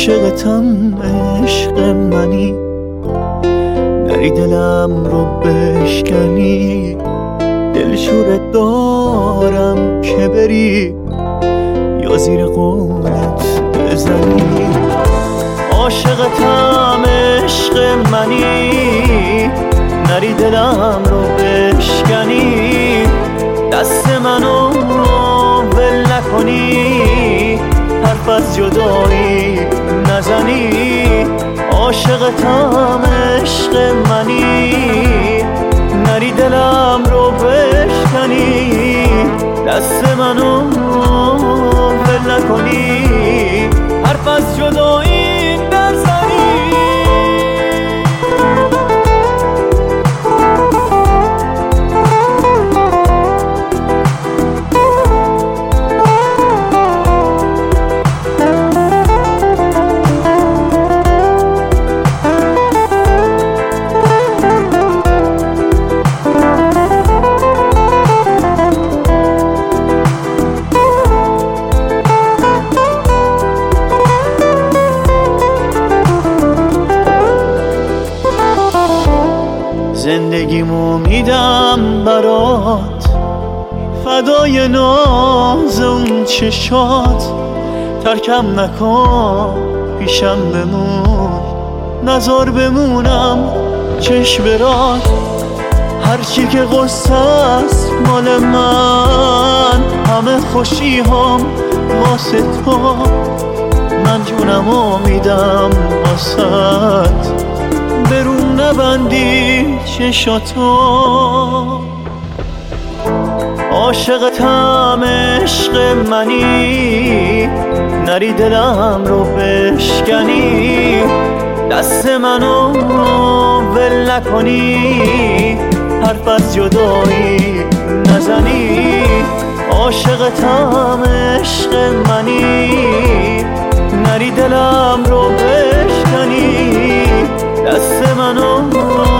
عاشقتم عشق منی، نری دلم رو بشکنی، دلشورت دارم که بری یا زیر قولت بزنی. عاشقتم عشق منی، نری دلم رو بشکنی، دست منو ول نکنی، حرف از جدایی نزنی. عاشقتم عشق منی، نری دلم رو بشکنی، دست منو ول نکنی، حرف از جدایی نزنی. زندگیمو میدم برات، فدای ناز اون چشات، ترکم نکن پیشم بمون، نزار بمونم چشم برات. هرچی که قصه است مال من، همه خوشی هم واسه تو، من جونمو میدم واسط، برون نبندی چشاتو. عاشقتم عشق منی، نری دلم رو بشکنی، دست منو ول نکنی، حرف از جدایی نزنی. عاشقتم عشق منی، نری دلم رو بشکنی، دست منو